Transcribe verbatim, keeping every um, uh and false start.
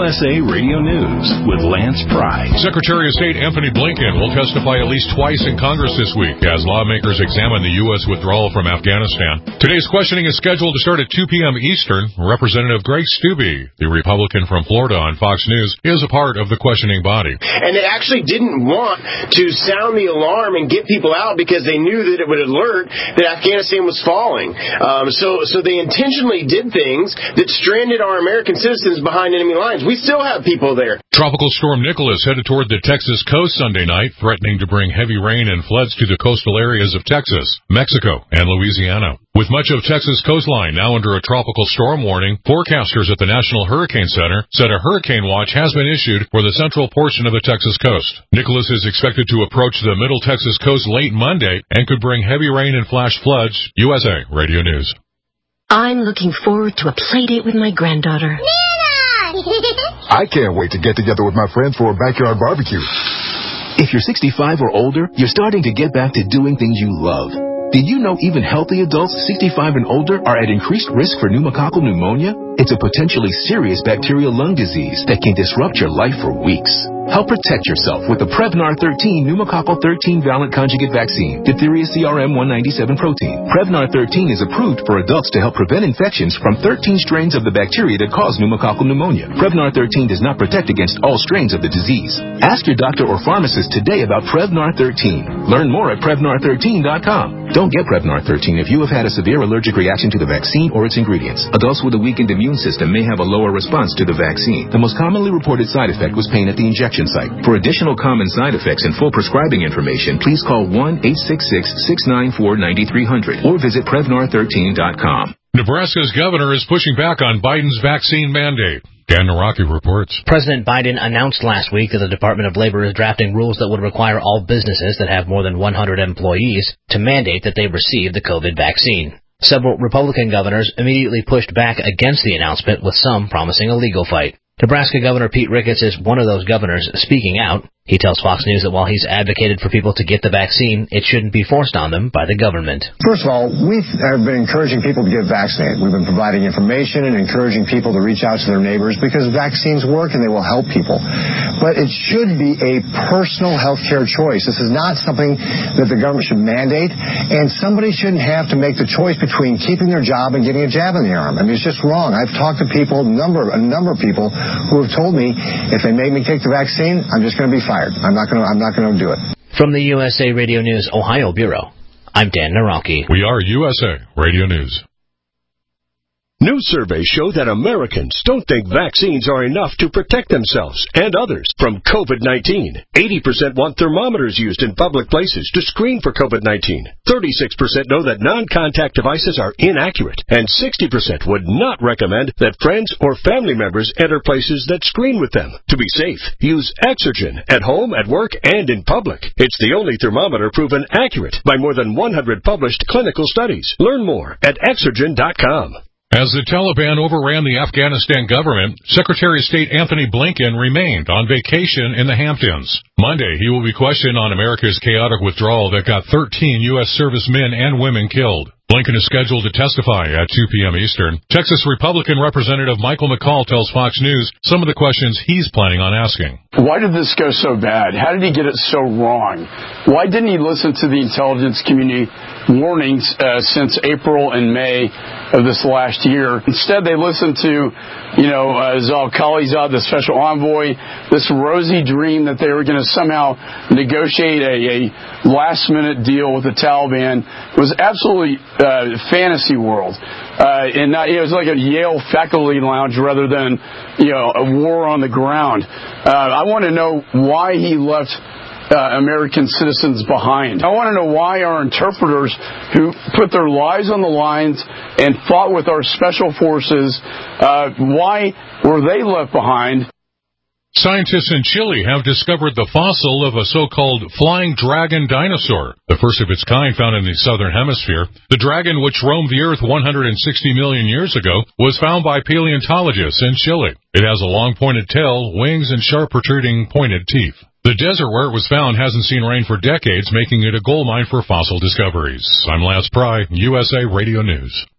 S A Radio News with Lance Pry. Secretary of State Anthony Blinken will testify at least twice in Congress this week as lawmakers examine the U S withdrawal from Afghanistan. Today's questioning is scheduled to start at two p.m. Eastern. Representative Greg Steube, the Republican from Florida on Fox News, is a part of the questioning body. And they actually didn't want to sound the alarm and get people out because they knew that it would alert that Afghanistan was falling. Um, so, so they intentionally did things that stranded our American citizens behind enemy lines. We still have people there. Tropical storm Nicholas headed toward the Texas coast Sunday night, threatening to bring heavy rain and floods to the coastal areas of Texas, Mexico, and Louisiana. With much of Texas coastline now under a tropical storm warning, forecasters at the National Hurricane Center said a hurricane watch has been issued for the central portion of the Texas coast. Nicholas is expected to approach the middle Texas coast late Monday and could bring heavy rain and flash floods. U S A Radio News. I'm looking forward to a play date with my granddaughter. I can't wait to get together with my friends for a backyard barbecue. If you're sixty-five or older, you're starting to get back to doing things you love. Did you know even healthy adults sixty-five and older are at increased risk for pneumococcal pneumonia? It's a potentially serious bacterial lung disease that can disrupt your life for weeks. Help protect yourself with the Prevnar thirteen pneumococcal thirteen valent conjugate vaccine, diphtheria C R M one ninety-seven protein. Prevnar thirteen is approved for adults to help prevent infections from thirteen strains of the bacteria that cause pneumococcal pneumonia. Prevnar thirteen does not protect against all strains of the disease. Ask your doctor or pharmacist today about Prevnar thirteen. Learn more at Prevnar thirteen dot com. Don't get Prevnar thirteen if you have had a severe allergic reaction to the vaccine or its ingredients. Adults with a weakened immune system may have a lower response to the vaccine. The most commonly reported side effect was pain at the injection site. For additional common side effects and full prescribing information, please call one eight six six, six nine four, nine three zero zero or visit Prevnar thirteen dot com. Nebraska's governor is pushing back on Biden's vaccine mandate. Dan Naraki reports. President Biden announced last week that the Department of Labor is drafting rules that would require all businesses that have more than one hundred employees to mandate that they receive the COVID vaccine. Several Republican governors immediately pushed back against the announcement, with some promising a legal fight. Nebraska Governor Pete Ricketts is one of those governors speaking out. He tells Fox News that while he's advocated for people to get the vaccine, it shouldn't be forced on them by the government. First of all, we have been encouraging people to get vaccinated. We've been providing information and encouraging people to reach out to their neighbors because vaccines work and they will help people. But it should be a personal health care choice. This is not something that the government should mandate, and somebody shouldn't have to make the choice between keeping their job and getting a jab in the arm. I mean, it's just wrong. I've talked to people, a number, a number of people who have told me if they make me take the vaccine, I'm just going to be fired. I'm not going to. I'm not going to do it. From the U S A Radio News Ohio Bureau, I'm Dan Naraki. We are U S A Radio News. New surveys show that Americans don't think vaccines are enough to protect themselves and others from COVID nineteen. eighty percent want thermometers used in public places to screen for COVID nineteen. thirty-six percent know that non-contact devices are inaccurate. And sixty percent would not recommend that friends or family members enter places that screen with them. To be safe, use Exergen at home, at work, and in public. It's the only thermometer proven accurate by more than one hundred published clinical studies. Learn more at Exergen dot com. As the Taliban overran the Afghanistan government, Secretary of State Anthony Blinken remained on vacation in the Hamptons. Monday, he will be questioned on America's chaotic withdrawal that got thirteen U S servicemen and women killed. Blinken is scheduled to testify at two p.m. Eastern. Texas Republican Representative Michael McCall tells Fox News some of the questions he's planning on asking. Why did this go so bad? How did he get it so wrong? Why didn't he listen to the intelligence community warnings uh, since April and May of this last year? Instead, they listened to, you know, uh, Zal Khalilzad, the special envoy, this rosy dream that they were going to somehow negotiate a, a last-minute deal with the Taliban. It was absolutely uh, fantasy world. Uh, and not, it was like a Yale faculty lounge rather than, you know, a war on the ground. Uh, I want to know why he left Uh, American citizens behind. I want to know why our interpreters who put their lives on the lines and fought with our special forces, uh, why were they left behind? Scientists in Chile have discovered the fossil of a so-called flying dragon dinosaur, the first of its kind found in the southern hemisphere. The dragon, which roamed the Earth one hundred sixty million years ago, was found by paleontologists in Chile. It has a long pointed tail, wings, and sharp protruding pointed teeth. The desert where it was found hasn't seen rain for decades, making it a gold mine for fossil discoveries. I'm Lance Pry, U S A Radio News.